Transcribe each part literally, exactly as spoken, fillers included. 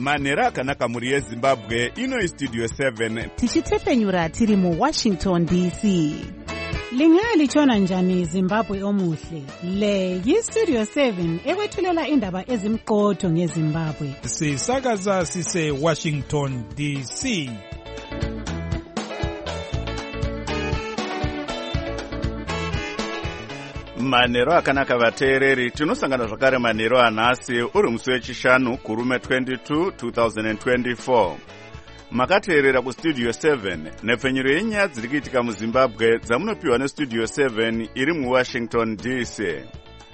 manhero akanaka muri yezimbabwe. Ino istudio seven tichitepfenyura tiri muwashington D C. Lingalitshona njani Zimbabwe omuhle? Le yistudio seven ekwethulela indaba ezimqotho ngeZimbabwe. Sisakaza sise Washington D C. manhero akanaka vateereri, tinosangana zvakare manhero anhasi uri musi wechishanu kurume twenty-two twenty twenty-four. Makateerera kustudio seven nepfenyuro yenyaya dziri kuitika muZimbabwe dzamunopiwa nestudio seven iri muWashington D C.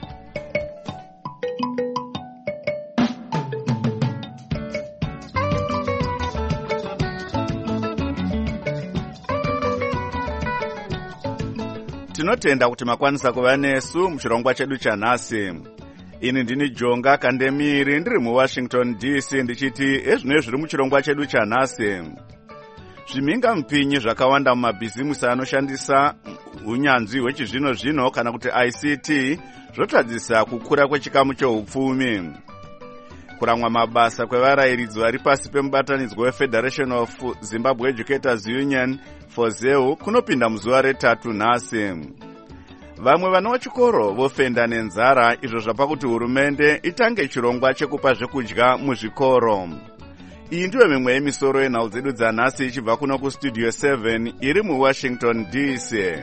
Tinotenda kuti makwanisa kuva nesu muchirongwa chedu chanhasi. Ini ndini Jonga Kandemiri ndiri muWashington D C ndichiti ezvino zviri muchirongwa chedu chanhasi. Zvimhinga mupinyi zvakawanda mumabhizimusi anoshandisa unyanzvi hwechizvino zvino kana kuti I C T zvotadzisa kukura kwechikamu cheupfumi. Kuramwa mabasa kwevarayiridzi vari pasi pemubatanidzwa weFederation of Zimbabwe Educators Union FOZEU kunopinda muzuva retatu nhasi. Vamwe vana vechikoro vofenda nenzara, izvo zvapa kuti hurumende itange chirongwa chekupa zvekudya muzvikoro. Iyi ndiyo mimwe yemisoro yenhau dzedu dzanhasi ichibva kuno kustudio seven iri muWashington D C.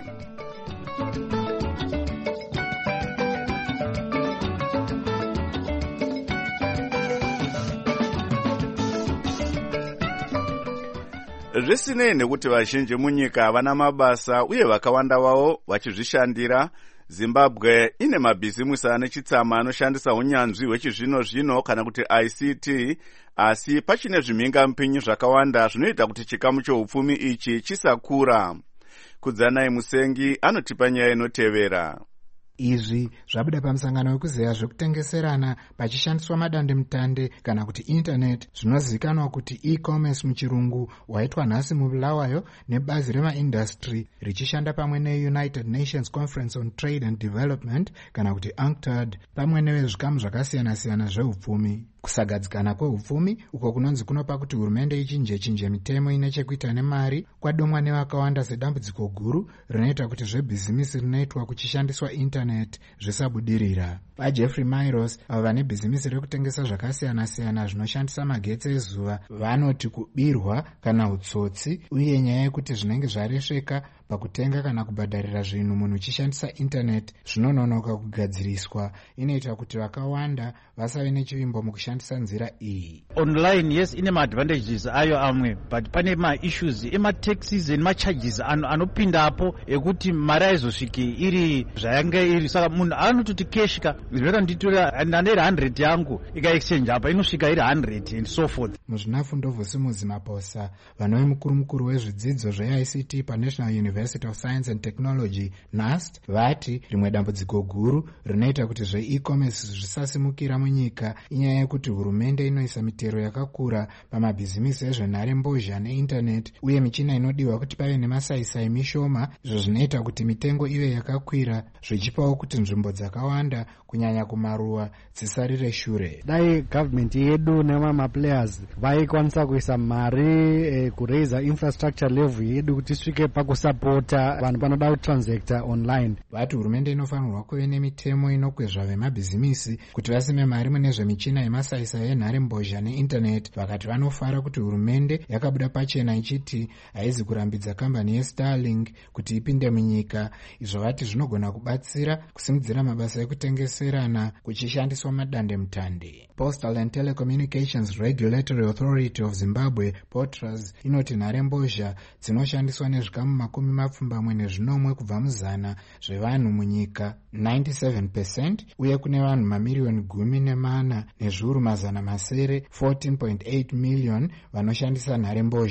Zvisinei nekuti vazhinji munyika havana mabasa uye vakawanda vavo vachizvishandira, Zimbabwe ine mabhizimusi ane chitsama anoshandisa unyanzvi hwechizvino zvino kana kuti I C T, asi pachine zvimhinga mupinyi zvakawanda zvinoita kuti chikamu cheupfumi ichi chisakura. Kudzanai Musengi anotipa nyaya inotevera. Izvi zvabuda pamusangano wekuzeya zvekutengeserana pachishandiswa madandemutande kana kuti internet, zvinozivikanwa kuti e-commerce muchirungu, waitwa nhasi muBulawayo nebazi remaindustry richishanda pamwe neUnited Nations Conference on Trade and Development kana kuti UNCTAD pamwe nevezvikamu zvakasiyana-siyana zveupfumi. Kusagadzikana kweupfumi uko kunonzi kunopa kuti hurumende ichinje chinje mitemo ine chekuita nemari kwadomwa nevakawanda sedambudziko guru rinoita kuti zvebhizimisi rinoitwa kuchishandiswa internet zvisabudirira. PaJeffrey Miros, avo vane bhizimisi rekutengesa zvakasiyana-siyana zvinoshandisa magetsi ezuva, vanoti kubirwa kana utsotsi uye nyaya yekuti zvinenge zvaresheka pakutenga kana kubhadharira zvinhu munhu uchishandisa internet zvinononoka kugadziriswa, inoita kuti vakawanda vasave nechivimbo mukushandisa nzira iyi. Online, yes, ine ma-advantages ayo amwe, but pane ma-issues ema-taxes nema-charges anopindapo ekuti mari aizosvike iri zvayanga iri, saka munhu anototi keshika zvinoita nditora ndandiri one hundred yangu ika-exchange apa inosvika iri one hundred and so forth. Muzvinafu Ndovhusimuzi Maposa, vanove mukuru mukuru wezvidzidzo zve-I C T paNational University of Science and Technology NUST, vati rimwe dambudziko guru rinoita kuti zve-e-commerce zvisasimukira munyika inyaya yekuti hurumende inoisa mitero yakakura pamabhizimisi ezvenhare mbozha neinternet uye michina inodiwa kuti pave nemasaisai mishoma, izvo zvinoita kuti mitengo ive yakakwira, zvichipawo kuti nzvimbo dzakawanda kunyanya kumaruwa dzisarire shure. Dai government yedu nemama players vaikwanisa kuisa mari eh, kureisa infrastructure level yedu kuti isvike pakusapota vanhu panoda kutransacta online. Vati hurumende inofanirwa kuve nemitemo inokwezva vemabhizimisi kuti vasime mari mune zvemichina yemasaisai enhare mbozha neinternet. Vakati vanofara kuti hurumende yakabuda pachena ichiti haizi kurambidza kambani yeStarlink kuti ipinde munyika, izvo vati zvinogona kubatsira kusimudzira mabasa ekutengeserana kuchishandiswa madandemutande. Postal and Telecommunications Regulatory Authority of Zimbabwe, POTRAZ, inoti nhare mbozha dzinoshandiswa nezvikamu makumi mapfumbamwe nezvinomwe kubva muzana zvevanhu munyika ninety-seven percent uye kune vanhu mamiriyoni gumi nemana nezviuru mazana masere fourteen point eight million vanoshandisa nhare mbozha.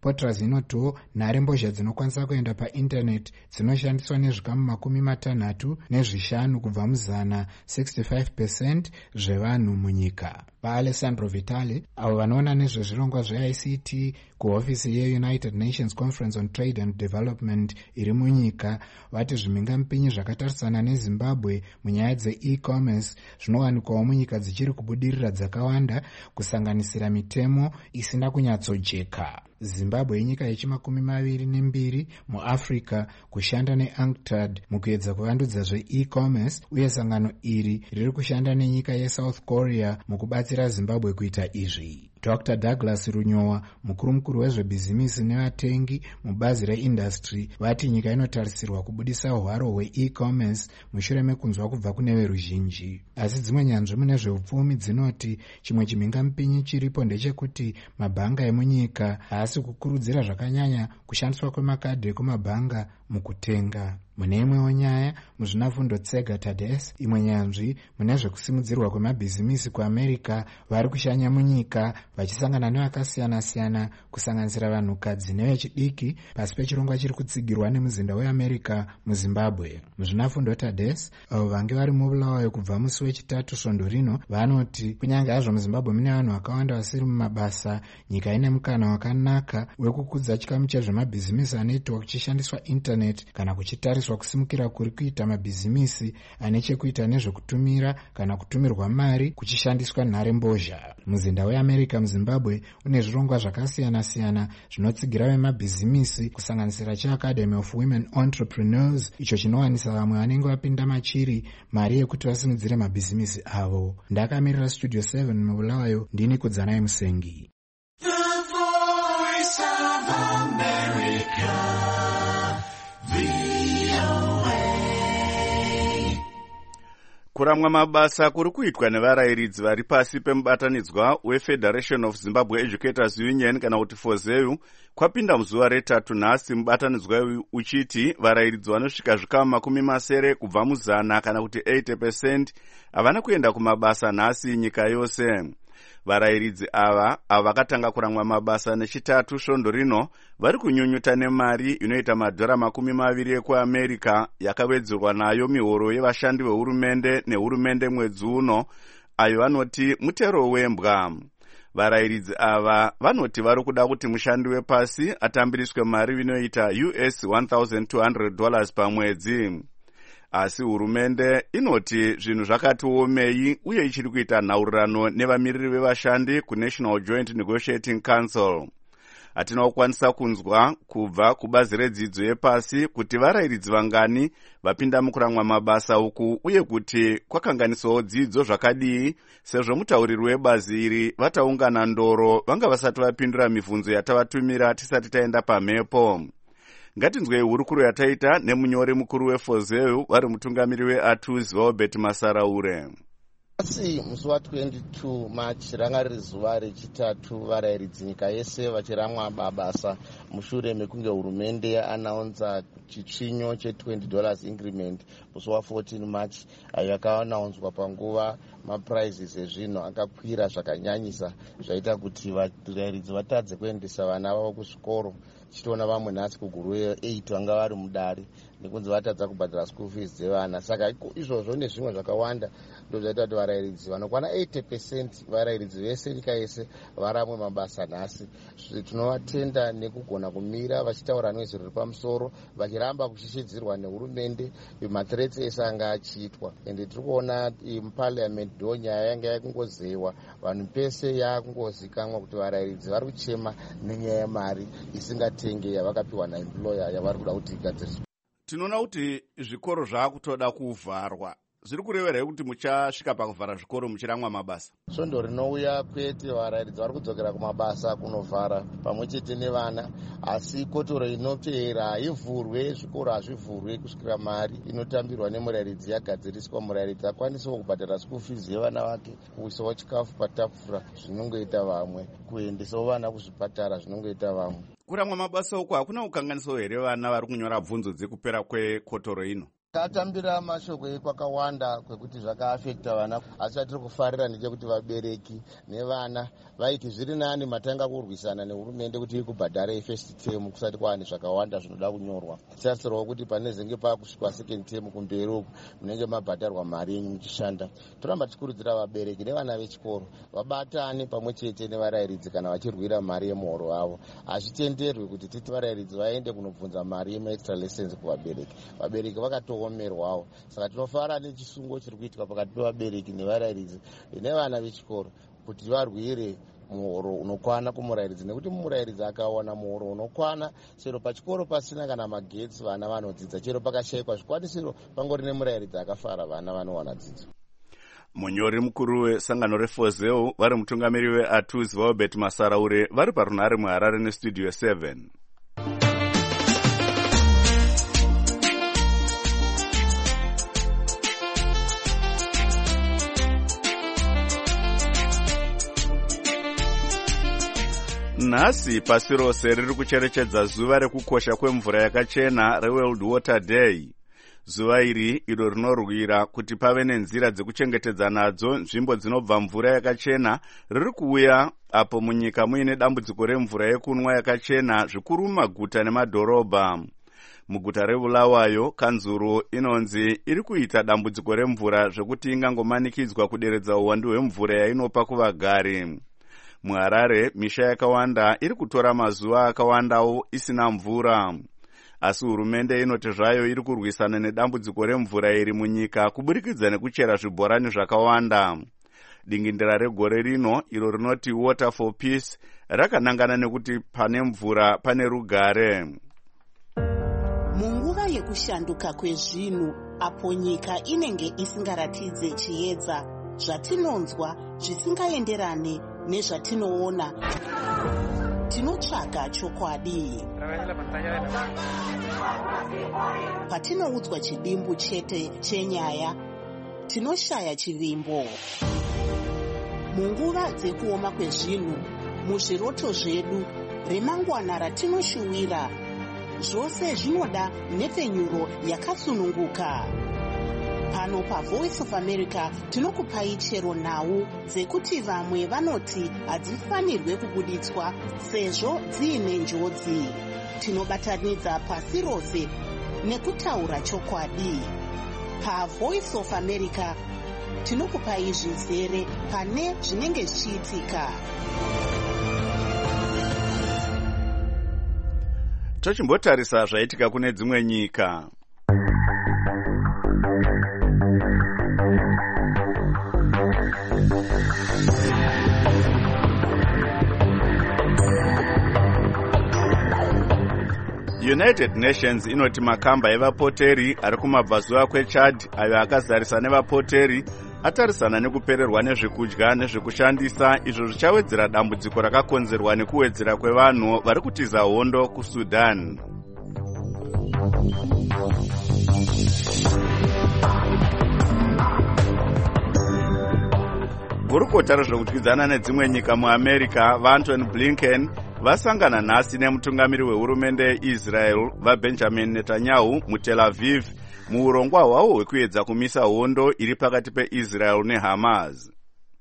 potrazinoto nharembozha dzinokwanisa kuenda paindaneti dzinoshandiswa nezvikamu makumi matanhatu nezvishanu kubva muzana sixty-five percent zvevanhu munyika. vaAlessandro Vitale avo vanoona nezvezvirongwa zve-I C T kuhofisi yeUnited Nations Conference on Trade and Development iri munyika vati zvimhingamupinyi zvakatarisana neZimbabwe munyaya dze-e-commerce zvinowanikwawo munyika dzichiri kubudirira dzakawanda kusanganisira mitemo isina kunyatsojeka. Zimbabwe inyika yechimakumi maviri nembiri muAfrica kushanda neUNCTAD mukuedza kuvandudza zve-e-commerce, uye sangano iri riri kushanda nenyika yeSouth Korea mukubatsira Zimbabwe kuita izvi. Doctor Douglas Runyowa, mukuru mukuru wezvebhizimisi nevatengi mubazi reindustry, vati nyika inotarisirwa kubudisa hwaro hwe-e-commerce mushure mekunzwa kubva kune veruzhinji. Asi dzimwe nyanzvi mune zveupfumi dzinoti chimwe chimhingamupinyi chiripo ndechekuti mabhanga emunyika haasi kukurudzira zvakanyanya kushandiswa kwemakadhi ekumabhanga mukutenga. Mune imwewo nyaya, muzvinafundo Tsega Tades, imwe nyanzvi mune zvekusimudzirwa kwemabhizimisi kuAmerica, vari kushanya munyika vachisangana nevakasiyana-siyana kusanganisira vanhukadzi nevechidiki pasi pechirongwa chiri kutsigirwa nemuzinda weAmerica muZimbabwe. Muzvinafundo Tades, avo vange vari mubulawayo kubva musi wechitatu svondo rino, vanoti kunyange hazvo muZimbabwe mune vanhu vakawanda vasiri mumabasa, nyika ine mukana wakanaka wekukudza chikamu chezvemabhizimisi anoitwa kuchishandiswa intaneti kana kuchitariswa kusimukira kuri kuita mabhizimisi ane chekuita nezvekutumira kana kutumirwa mari kuchishandiswa nharembozha. Muzinda weAmerica muZimbabwe une zvirongwa zvakasiyana-siyana zvinotsigira vemabhizimisi kusanganisira cheAcademy of Women Entrepreneurs, icho chinowanisa vamwe vanenge vapinda machiri mari yekuti vasimudzire mabhizimisi avo. Ndakamirira Studio seven mubulawayo, ndini Kudzanai Musengi. Kuramwa mabasa kuri kuitwa nevarayiridzi vari pasi pemubatanidzwa weFederation of Zimbabwe Educators Union kana kuti FOZEU kwapinda muzuva retatu nhasi, mubatanidzwa uchiti varayiridzi vanosvika zvikamu makumi masere kubva muzana kana kuti eighty percent havana kuenda kumabasa nhasi nyika yose. Varayiridzi ava ava vakatanga kuramwa mabasa nechitatu svondo rino vari kunyunyuta nemari inoita madhora makumi maviri ekuAmerica yakawedzerwa nayo mihoro yevashandi vehurumende nehurumende mwedzi uno, ayo vanoti mutero wembwa. Varayiridzi ava vanoti vari kuda kuti mushandi wepasi atambiriswe mari inoita U S one thousand two hundred dollars pamwedzi. Asi hurumende inoti zvinhu zvakati omei uye ichiri kuita nhaurirano nevamiriri vevashandi kuNational Joint Negotiating Council. Hatina kukwanisa kunzwa kubva kubazi redzidzo yepasi kuti varayiridzi vangani vapinda mukuramwa mabasa uku uye kuti kwakanganisawo dzidzo zvakadii, sezvo mutauriri webazi iri vataungana ndoro vanga vasati vapindura mibvunzo yatavatumira tisati taenda pamhepo. Ngatinzwei hurukuro yataita nemunyori mukuru weFOZEU vari mutungamiri weATUS Robert Masaraure. Asi musi wa-twenty-two March ranga riri zuva rechitatu varayiridzi nyika yese vachiramwa mabasa mushure mekunge hurumende yaanaunza chitsvinyo che-twenty dollars increment musi wa-fourteen March, ayo yakaanaunzwa panguva maprizes ezvinhu akakwira zvakanyanyisa zvaita kuti varayiridzi vatadze kuendesa vana vavo kuzvikoro. Chitoona vamwe nhasi kuguru eight vanga vari mudare nekunzi vatadza kubhadhara school fees dzevana. Saka izvozvo nezvimwe zvakawanda ndozvaita kuti varayiridzi vanokwana eighty percent varayiridzi vese nyika yese varamwe mabasa nhasi. Tinovatenda nekugona kumira vachitaura nezviro riri pamusoro, vachiramba kushishidzirwa nehurumende mathreats ese anga achiitwa. Ende tiri kuona muparliament ndo nyaya yanga yakungozewa, vanhu pese yakungozikanwa kuti varayiridzi vari kuchema nenyaya yemari isingatenge yavakapiwa naemployer yavari kuda kuti igadziriswe. Tinoona kuti zvikoro zvaakutoda kuvharwa. Zviri kureverei kuti muchasvika pakuvhara zvikoro muchiramwa mabasa? Svondo rinouya kwete varayiridzi vari kudzokera kumabasa kunovhara pamwe chete nevana, asi kotoro inopera haivhurwe, zvikoro hazvivhurwe kusvikira mari inotambirwa nemurayiridzi yagadziriswa, murayiridzi akwanisawo kubhadhara school fees yevana vake, kuisawo chikafu patafura zvinongoita vamwe, kuendesawo vana kuzvipatara zvinongoita vamwe. Kuramwa mabasa uku hakuna kukanganisawo here vana vari kunyora bvunzo dzekupera kwekotoro ino? Tatambira mashoko ekwakawanda kwekuti zvakaafekta vana, asi chatiri kufarira ndechekuti vabereki nevana vaiti zviri nani matanga kurwisana nehurumende kuti iri kubhadhara efirst term kusati kwaane zvakawanda zvinoda kunyorwa. Tichasirwawo kuti panezenge paakusvikwa second term kumberi uku munenge mabhadharwa mari yenyu muchishanda. Toramba tichikurudzira vabereki nevana vechikoro vabatane pamwe chete nevarayiridzi kana vachirwira mari yemuhoro wavo. Hazvitenderwi kuti titi varayiridzi vaende kunobvunza mari yemaextra lessons kuvabereki. Vabereki vakato omerwawo. Saka tinofara nechisungo chiri kuitika pakati pevabereki nevarayiridzi nevana vechikoro kuti varwire muhoro unokwana kumurayiridzi, nekuti murayiridzi akawana muhoro unokwana chero pachikoro pasina kana magetsi vana vanodzidza, chero pakashayikwa zvikwanisiro pangori nemurayiridzi akafara vana vanowana dzidzo. Munyori mukuru wesangano refozeu vari mutungamiri weatuzi vaobert Masaraure vari parunhare muHarare nestudio seven. Nhasi pasi rose riri kucherechedza zuva rekukosha kwemvura yakachena reWorld Water Day. Zuva iri iro rinorwira kuti pave nenzira dzekuchengetedza nadzo nzvimbo dzinobva mvura yakachena riri kuuya apo munyika muine dambudziko remvura yekunwa yakachena zvikuru mumaguta nemadhorobha. Muguta reBulawayo kanzuru inonzi iri kuita dambudziko remvura zvekuti ingangomanikidzwa kuderedza uwandu hwemvura yainopa kuvagari. MuHarare misha yakawanda iri kutora mazuva akawandawo isina mvura. Asi hurumende inoti zvayo iri kurwisana nedambudziko remvura iri munyika kuburikidza nekuchera zvibhorani zvakawanda. Dingindira regore rino iro rinoti Water for Peace rakanangana nekuti pane mvura pane rugare. Munguva yekushanduka kwezvinhu apo nyika inenge isingaratidze chiedza, zvatinonzwa zvisingaenderane nezvatinoona, tinotsvaga chokwadi. Patinoudzwa chidimbu chete chenyaya, tinoshaya chivimbo. Munguva dzekuoma kwezvinhu, muzviroto zvedu, remangwana ratinoshuwira, zvose zvinoda nhepfenyuro yakasununguka. Pano paVoice of America tinokupai chero nhau dzekuti vamwe vanoti hadzifanirwe kubuditswa sezvo dziine njodzi. Tinobatanidza pasi rose nekutaura chokwadi. PaVoice of America tinokupai zvizere pane zvinenge zvichiitika. Tochimbotarisa zvaitika kune dzimwe nyika. United Nations inoti makamba evapoteri ari kumabvazuva kweChad ayo akazarisa nevapoteri atarisana nekupererwa nezvekudya nezvekushandisa, izvo zvichawedzera dambudziko rakakonzerwa nekuwedzera kwevanhu vari kutiza hondo kuSudan. Gurukota rezvekudyidzana nedzimwe nyika muAmerica vaAntony Blinken vasangana nhasi nemutungamiri wehurumende yeIsrael vaBenjamin Netanyahu muTel Aviv muurongwa hwavo hwekuedza kumisa hondo iri pakati peIsrael neHamas.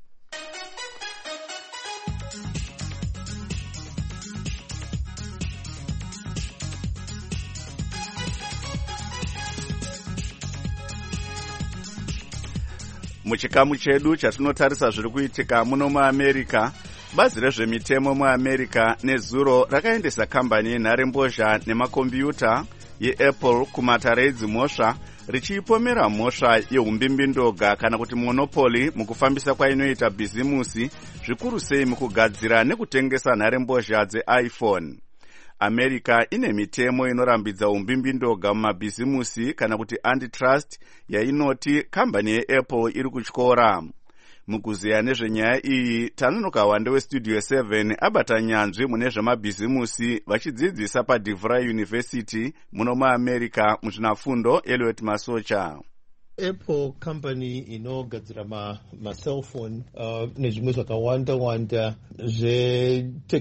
Muchikamu chedu chatinotarisa zviri kuitika muno muAmerica, bazi rezvemitemo muAmerica nezuro rakaendesa kambani yenharembozha nemakombiyuta yeApple kumatare edzimhosva richiipomera mhosva yeumbimbindoga kana kuti monopoli mukufambisa kwainoita bhizimusi, zvikuru sei mukugadzira nekutengesa nharembozha dzeIphone. America ine mitemo inorambidza umbimbindoga mumabhizimusi kana kuti antitrust yainoti kambani yeApple iri kutyora. Mukuziya nezvenyaya iyi tanonoka wande westudio seven abata nyanzvi mune zvemabhizimusi vachidzidzisa paDeVry University muno muAmerica muzvinafundo Elliot Masocha. Apple company inogadzira ma, ma cell phone uh, nezvimwe zvakawanda wanda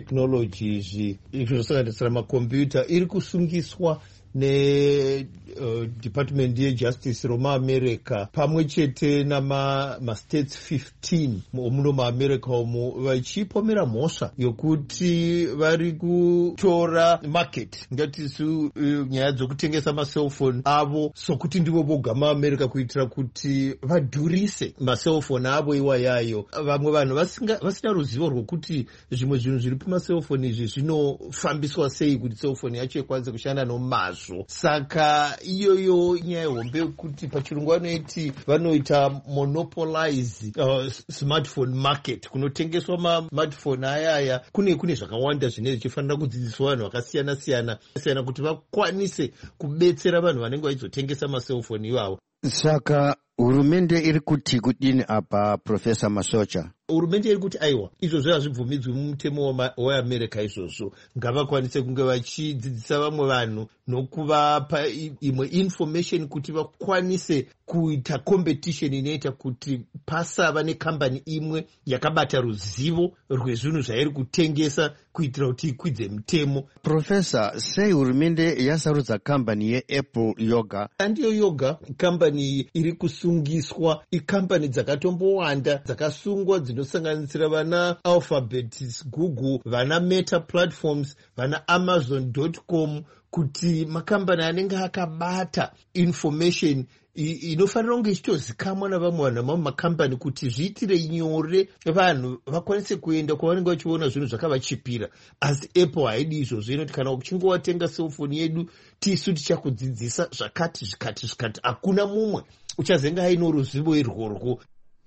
zvetechnology izvi izvo zvisanganisira makombiyuta iri kusungiswa ne uh, uh, department yejustice romaamerica pamwe chete namastates fifteen omuno maamerica omo vachipomera mhosva yokuti vari kutora market ngatisu uh, nyaya dzokutengesa maselfoni avo sokuti ndivo voga maamerica kuitira kuti vadhurise maselfoni avo iwayayo. Vamwe vanhu vasina ruzivo rwokuti zvimwe zvinhu zviri pamaselfoni izvi zvinofambiswa sei kuti selfoni yacho ikwanise kushanda nomazvo. Saka iyoyo nyaya hombe kuti pachirungu vanoiti vanoita monopolize uh, smartphone market, kunotengeswa masmartphone ayaya. Kune kune zvakawanda zvine zvichifanira kudzidziswa vanhu vakasiyana siyana siyana kuti vakwanise kubetsera vanhu vanenge vachizotengesa maselfoni iwawo. Saka hurumende iri kuti kudini apa, Professor Masocha? Hurumende iri kuti aiwa izvozvo hazvibvumidzwi mumutemo weamerica. Izvozvo ngavakwanise kunge vachidzidzisa vamwe vanhu nokuvapa imwe information kuti vakwanise kuita competition inoita kuti pasava nekambani imwe yakabata ruzivo rwezvinhu zvairi kutengesa kuitira kuti ikwidze mutemo. Professor, sei hurumende yasarudza kambani yeApple yoga? Handiyo yoga kambani iri kusungiswa, ikambani dzakatombowanda dzakasungwa dzinosanganisira vana Alphabet, Google, vana Meta Platforms, vana Amazon dot com, kuti makambani anenge akabata information inofanira kunge ichitozikamwa navamwe vanhu vamwe makambani kuti zviitire nyore vanhu vakwanise kuenda kwavanenge vachiona zvinhu zvakavachipira. Asi Apple haidi izvozvo, inoti kana uchinge watenga selfoni yedu tisu tichakudzidzisa zvakati zvikati zvikati. Hakuna mumwe uchazenga aino ruzivo irworwo.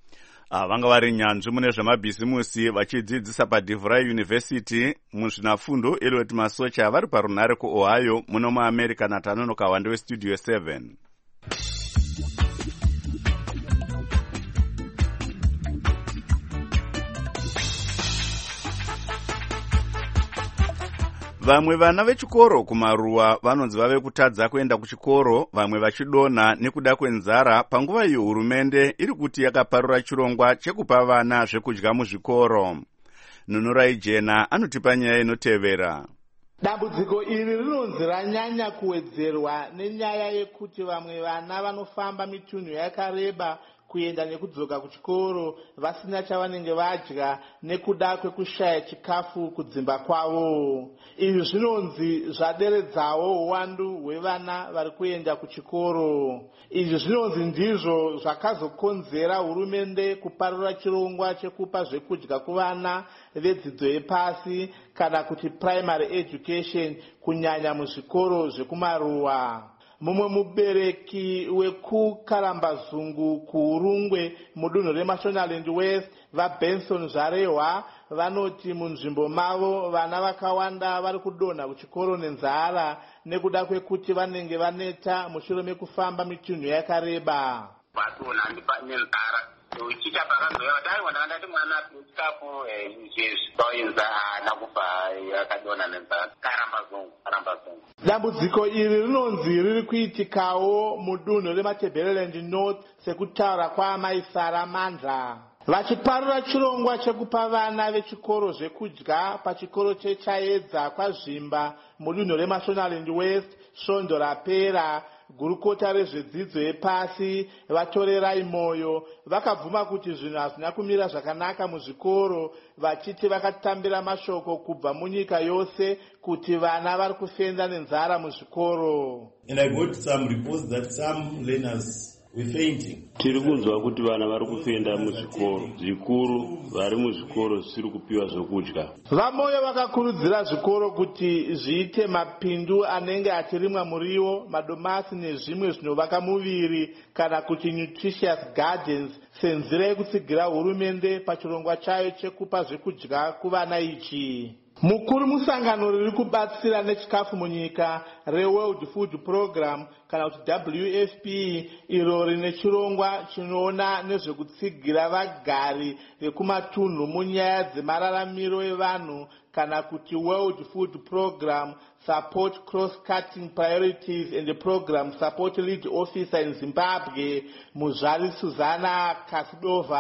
Ah, vanga vari nyanzvi mune zvemabhizimusi vachidzidzisa paDevry University muzvinafundo. Eliot Masocha vari parunhare kuOhio muno muAmerica naTanonoka Wande weStudio seven. Vamwe vana vechikoro kumaruwa vanonzi vave kutadza kuenda kuchikoro, vamwe vachidonha nekuda kwenzara panguva iyo hurumende iri kuti yakaparura chirongwa chekupa vana zvekudya muzvikoro. Nunurai Jena anotipa nyaya inotevera. Dambudziko iri rinonzi ranyanya kuwedzerwa nenyaya yekuti vamwe vana vanofamba mitunhu yakareba kuenda nekudzoka kuchikoro vasina chavanenge vadya nekuda kwekushaya chikafu kudzimba kwavo. Izvi zvinonzi zvaderedzawo uwandu hwevana vari kuenda kuchikoro. Izvi zvinonzi ndizvo zvakazokonzera hurumende kuparura chirongwa chekupa zvekudya kuvana vedzidzo yepasi kana kuti primary education kunyanya muzvikoro zvekumaruwa. Mumwe mubereki wekukarambazungu kuurungwe mudunhu reMashonaland West vaBenson Zvarehwa vanoti munzvimbo mavo vana vakawanda vari kudonha kuchikoro nenzara nekuda kwekuti vanenge vaneta mushure mekufamba mitunhu yakareba. Vadonha nenzara uchiita pakanzoya dai wanda ndati mwana chikafu izvezvi toinza nakufa yakadonha nenzara karambazungu karambazungu. Dambudziko iri rinonzi riri kuitikawo mudunhu reMatabeleland North sekutaura kwaamai Sara Mandla. Vachiparura chirongwa chekupa vana vechikoro zvekudya pachikoro chechaedza kwazvimba mudunhu reMashonaland West, svondo rapera, gurukota rezvedzidzo yepasi vatorerai moyo vakabvuma kuti zvinhu hazvina kumira zvakanaka muzvikoro, vachiti vakatambira mashoko kubva munyika yose kuti vana vari kufenda nenzara muzvikoro. And I got some reports that some learners were fainting. Tiri kunzwa kuti vana vari kufenda muzvikoro, zvikuru vari muzvikoro zvisiri kupiwa zvokudya. Vamoyo vakakurudzira zvikoro kuti zviite mapindu anenge achirimwa muriwo, madomasi nezvimwe zvinovaka muviri kana kuti nutritious gardens senzira yekutsigira hurumende pachirongwa chayo chekupa zvekudya kuvana ichi. Mukuru musangano riri kubatsira nechikafu munyika reWorld Food Program kana kuti W F P iro rine chirongwa chinoona nezvekutsigira vagari vekumatunhu munyaya dzemararamiro evanhu kana kuti World Food Program Support Cross-Cutting Priorities and the Program Support Lead Officer in Zimbabwe, Muzvali Suzana Kasidova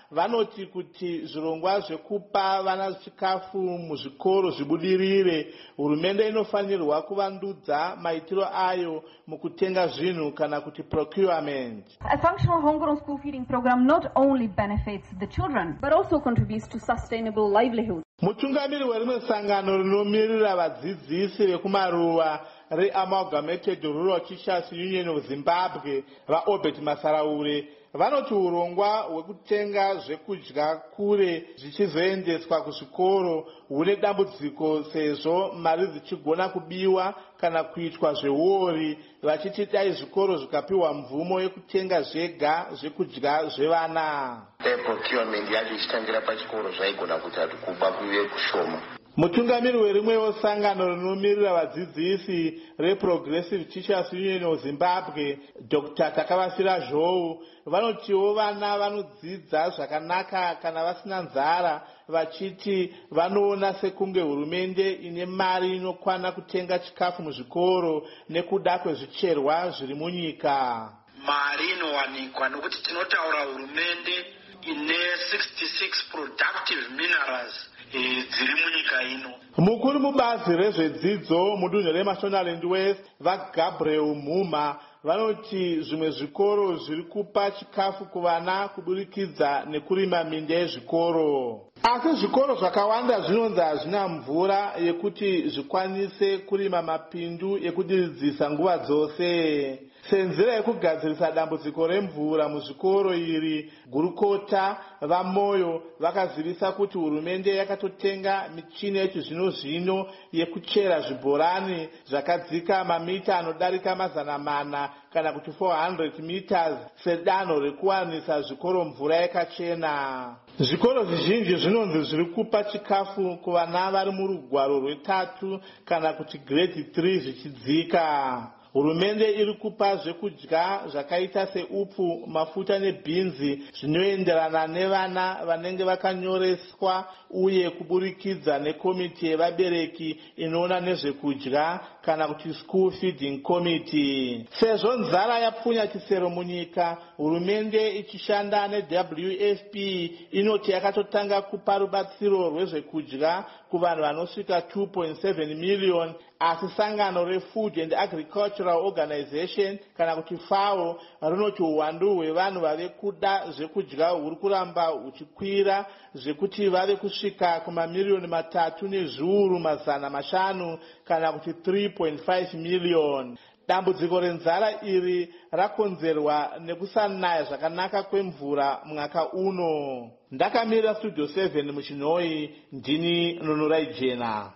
vanoti kuti zvirongwa zvekupa vana chikafu muzvikoro zvibudirire, hurumende inofanirwa kuvandudza maitiro ayo mukutenga zvinhu kana kuti procurement. A functional homegrown school feeding program not only benefits the children but also contributes to sustainable livelihood. Mutungamiri werimwe sangano rinomirira vadzidzisi vekumaruwa reAmalgamated Rural Teachers Union of Zimbabwe vaObert Masaraure vanoti urongwa hwekutenga zvekudya kure zvichizoendeswa kuzvikoro hune dambudziko sezvo mari dzichigona kubiwa kana kuitwa zveuori, vachiti dai zvikoro zvikapiwa mvumo yekutenga zvega zvekudya zvevana. Procurement yacho ichitangira pachikoro zvaigona kuti kuba kuve kushoma. Mutungamiri werimwewo sangano rinomirira vadzidzisi reProgressive Teachers Union of Zimbabwe Doctor Takavasira Zhou vanotiwo vana vanodzidza zvakanaka kana vasina nzara, vachiti vanoona sekunge hurumende ine mari inokwana kutenga chikafu muzvikoro nekuda kwezvicherwa zviri munyika. Mari inowanikwa nokuti tinotaura hurumende ine sixty-six productive minerals dziri munyika ino. Mukuru mubazi rezvedzidzo mudunhu reMashonaland West vaGabriel Muma vanoti zvimwe zvikoro zviri kupa chikafu kuvana kuburikidza nekurima minda yezvikoro. Asi zvikoro zvakawanda zvinonzi hazvina mvura yekuti zvikwanise kurima mapindu ekudiridzisa nguva dzose. Senzira yekugadzirisa dambudziko remvura muzvikoro iri, gurukota vaMoyo vakazivisa kuti hurumende yakatotenga michini yechizvino zvino yekuchera zvibhorani zvakadzika mamita anodarika mazana mana kana kuti four hundred meters sedanho rekuwanisa zvikoro mvura yakachena. Zvikoro zvizhinji zvinonzi zviri kupa chikafu kuvana vari murugwaro rwetatu kana kuti grade three zvichidzika. Hurumende iri kupa zvekudya zvakaita seupfu, mafuta nebhinzi zvinoenderana nevana vanenge vakanyoreswa uye kuburikidza nekomiti yevabereki inoona nezvekudya kana kuti School Feeding Committee. Sezvo nzara yapfunya chisero munyika, hurumende ichishanda neW F P inoti yakatotanga kupa rubatsiro rwezvekudya kuvanhu vanosvika two point seven million, asi sangano reFood and Agricultural Organization kana kuti FAO rinoti uwandu hwevanhu vave kuda zvekudya huri kuramba huchikwira zvekuti vave kusvika kumamiliyoni matatu nezviuru mazana mashanu kana kuti three point five million. Dambudziko renzara iri rakonzerwa nekusanaya zvakanaka kwemvura mwaka uno. Ndakamira Studio seven muChinoi, ndini Nonorai Jena.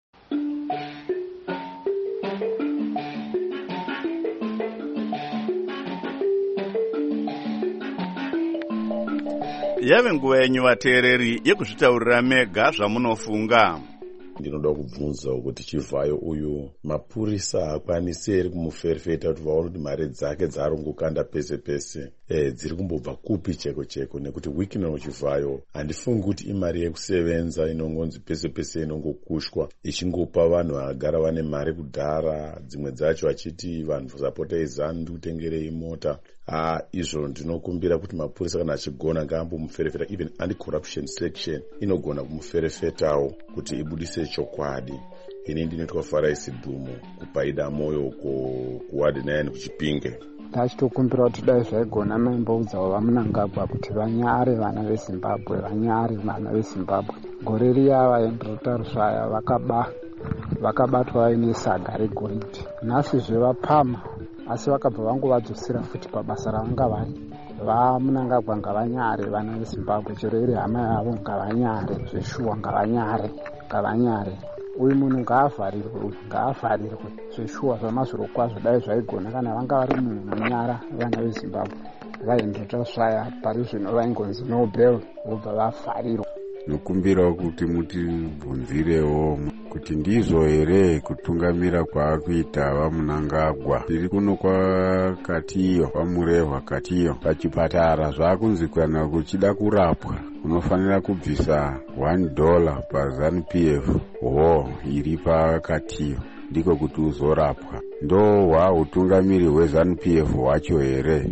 Yave nguva yenyu vateereri yekuzvitaurira mega zvamunofunga. Ndinoda kubvunza kuti Chivhayo uyu mapurisa hakwanisi ere kumuferefeta kuti vaone kuti mari dzake dzarongokanda pese pese e, dziri kumbobva kupi cheko cheko, nekuti wiki ino Chivhayo handifungi kuti imari yekusevenza inongonzi pese pese inongokushwa ichingopa vanhu vagara vane mari kudhara, dzimwe dzacho achiti vanhu zapota izandu kutengerei mota. Ah, izvo ndinokumbira kuti mapurisa kana achigona ngaambomuferefeta, even anti-corruption section inogona kumuferefetawo kuti ibudise chokwadi. Ini ndinoitwa Faraisi Dhumo kupaida moyo kuwadi nine kuChipinge. Ndachitokumbira kuti dai zvaigona maimboudzawo vaMunangagwa kuti vanyare vana veZimbabwe, vanyare vana veZimbabwe. Gore riya vaendotarisvaya vakaba vakabatwa vaine saga regoridhe. Nhasi zvevapama asi vakabva vangovadzosera futi pabasa ravanga vari. VaMunangagwa ngavanyare vana veZimbabwe, chero iri hama yavo ngavanyare, zveshuwa ngavanyare, ngavanyare. Uyu munhu ngaavharirwe, ngaavharirwe zveshuwa zvamazviro kwazvo dai zvaigona kana vanga vari munhu munyara vana veZimbabwe vaendotasvaya pari zvino vaingonzi Nobel vobva vavharirwa. Nokumbirawo kuti mutibvunzirewo kuti ndizvo here kutungamira kwaakuita vaMunangagwa. Tiri kuno kwakatiyo kwamurehwa katiyo pachipatara zvakunzi kana kuchida kurapwa unofanira kubvisa one dollar paZANU-P F ho iri pakatiyo ndiko kuti uzorapwa. Ndo hwa utungamiri hweZANU-P F hwacho here.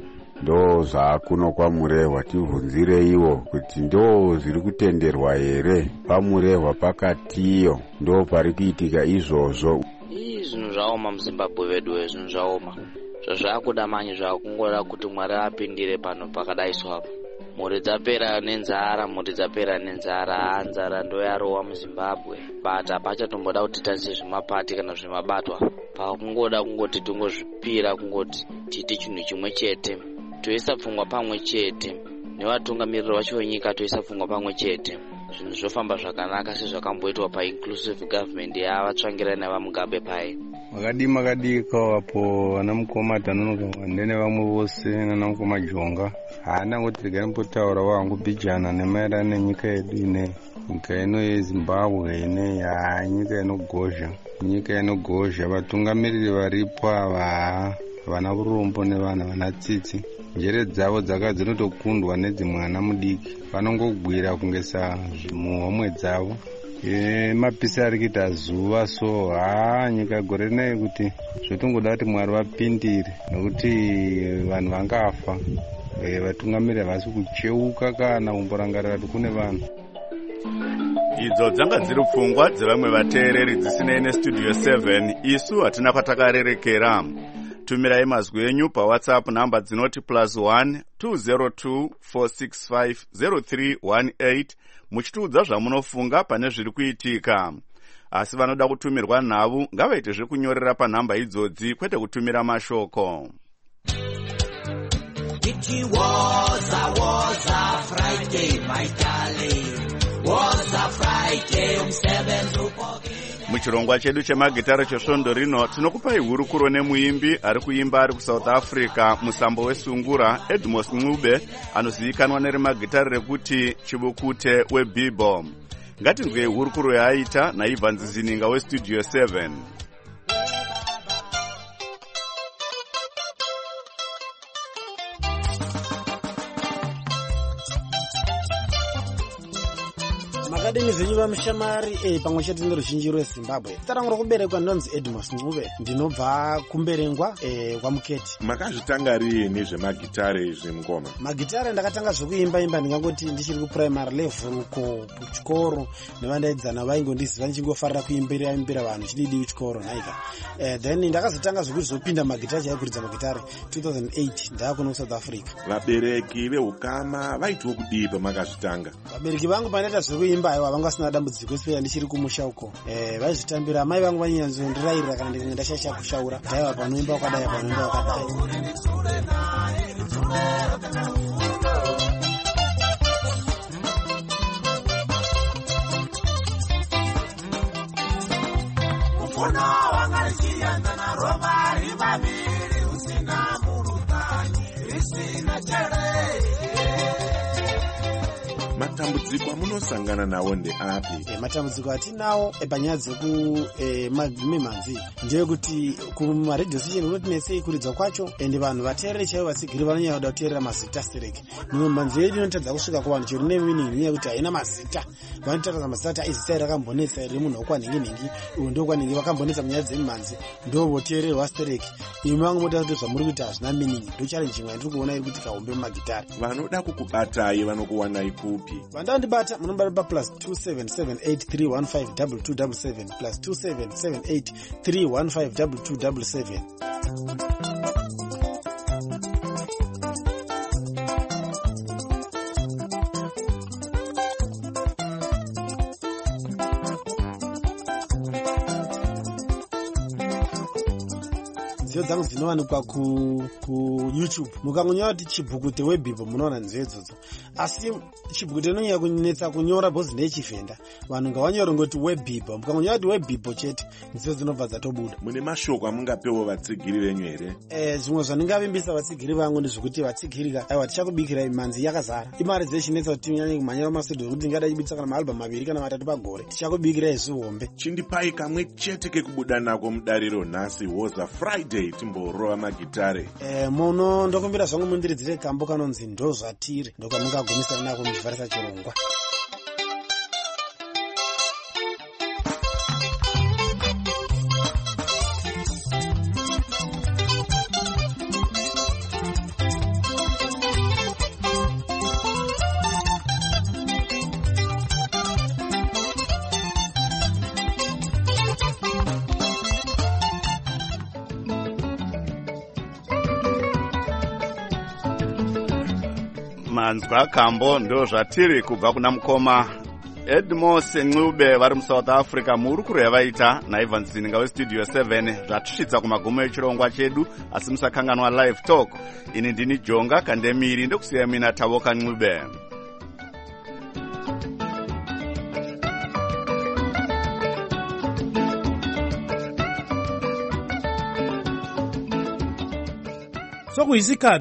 ndo zvaakuno kwamurehwa. Tibvunzire iwo kuti ndo zviri kutenderwa here pamurehwa pakatiyo, ndo pari kuitika izvozvo. Ii zvinhu zvaoma muZimbabwe vedu, zvinhu zvaoma zvazvakuda manje zvakungoda kuti Mwari apindire pano pakadaiswa apa. Mhuri dzapera nenzara, mhuri dzapera nenzara, nzara ndo yarowa muZimbabwe. But hapachatomboda kuti tarise zvemapati kana zvemabatwa, pakungoda kungoti tongozvipira kungoti tiite chinhu chimwe chete, toisa pfungwa pamwe chete, nevatungamiriri vacho venyika toisa pfungwa pamwe chete, zvinhu zvofamba zvakanaka sezvakamboitwa pa-inclusive government yavatsvangira nevamugabe pai. Makadi makadi kawapo ana mukoma tanonoka ndene vamwe vose nana mukoma Jonga haana kuti tigare mbotaura wangu bijana nemaererano nenyika yedu ine, nyika ino yeZimbabwe ine ya nyika inogozha, nyika inogozha. Vatungamiriri varipo ava vana urombo nevana vana tsitsi, njere dzavo dzaka dzinotokundwa nedzimwana mudiki, vanongogwira kungesa zvimuhomwe dzavo. E, mapisi ari kuita zuva, so haa nyika gore rinaye kuti zvotongoda kuti Mwari vapindire nekuti vanhu vangafa. E, vatungamiriri havasi kucheuka kana kumborangarira kuti kune vanhu. Idzo dzanga dziri pfungwa dzevamwe vateereri dzisinei nestudio seven. Isu hatina kwatakarerekera. Tumirai mazwi enyu paWhatsApp namba dzinoti plus one two zero two four six five zero three one eight muchitiudza zvamunofunga pane zviri kuitika. Asi vanoda kutumirwa nhau ngavaite zvekunyorera panhamba idzodzi kwete kutumira mashoko. It was a was a Friday, my darling. Was a Friday um seven Muchirongwa chedu chemagitara chesvondo rino tinokupai hurukuro nemuimbi ari kuimba ari kuSouth Africa, musambo wesungura Edmos Ncube, anozivikanwa nerimagitara rekuti Chibukute weBibo. Ngatinzwei hurukuro yaaita naIvan Zizininga westudio seven. Makadimi zenyu vamushamari e pamwe chete neruzhinji rweZimbabwe. Tarangu kuberekwa ndonzi Edmos Ncube, ndinobva kumberengwa e kwaMuketi. Makazvitanga rini zvemagitare izvi mungoma? Magitare ndakatanga zvekuimba imba ndingangoti ndichiri kuprimary level ko kuchikoro, nevandaidzana vaingondiziva ndichingofarira kuimbira imbira vanhu chididi kuchikoro naika. Eh then ndakazotanga zvekuzopinda magitare chaikuridza magitare two thousand eight ndakuno kuSouth Africa. Vabereki veukama vaitwa kudii pamakazvitanga? Vabereki vangu panoita zvekuimba aiwa vanga vasina dambudziko especially ndichiri kumusha uko. Eh vaizvitambira mai vangu vanyanzondirayirira kana ndinenge ndashasha kushaura. Ndaiva panoimba wakadai panoimba wakadai. Ufuna wangarisiyana na Roma ribabiri usina murutani isina chere. Matambudziko amunosangana nawo ndeapi? E, matambudziko atinawo epanyaya dzeku e, mimhanzi ndeyekuti kumaredhiyo station unotinetsei kuridza kwacho, ende vanhu vateereri chaivo vatsigiri vanonyanya kuda kuteerera mazita stereki. Mimwe mhanzi yedu inotadza kusvika kuvanhu chero nemeaning nenyaya yekuti haina mazita. Vanotaridza mazita kuti aizita iri rakambonetsa iri munhu wokwanhingi-nhingi, uyu ndokwanhingi vakambonetsa munyaya dzemimhanzi, ndo voteererwa stereki. Imi vangu motaura kuti zvamuri kuita hazvina meaning. Ndo challenge imwe yandiri kuona iri kuti kahombe mumagitari. Vanoda kukubatai vanokuwanai kupi? Vandandibata munombara plus two seven seven eight three one five two two seven seven plus two seven seven eight three one five two two seven seven. Nziyo dzangu dzinowanikwa ku ku YouTube. Mukangonyora kuti Chibukute weBibo munoona nziyo idzodzo. Asi Chibukute inonyanya kunetsa kunyora bhozi ndechivhenda. Vanhu ngavanyore ngoti weBibo. Mukangonyora kuti weBibo chete nziyo dzinobva dzatobuda. Mune mashoko amungapewo vatsigiri venyu here? Eh zvimwe zvandingavimbisa vatsigiri vangu ndezvekuti vatsigirika aiwa tichakubikira manzi yakazara. Imari dzeshinetsa kuti tinyanye kumhanyira mastudio kuti ndingada chibitsa kana maalbum maviri kana matatu pagore. Tichakubikira izvihombe. Chindipai kamwe chete kekubuda nako mudariro nhasi woza Friday timborova magitare. Eh muno ndokumbira zvangu mundiridzire kambo kanonzi ndo zvatiri ndokamungagumisana nako muchivharisa chirongwa. manzwa kambo ndo zvatiri kubva kuna mukoma Edmos Ncube vari muSouth Africa muri kurevaita naIvan Zininga westudio seven zvatusvitsa kumagumo echirongwa chedu asi musakanganwa live talk. Ini ndini Jonga Kandemiri ndokusiya mina Tavoka Ncube. sokuyisikhathi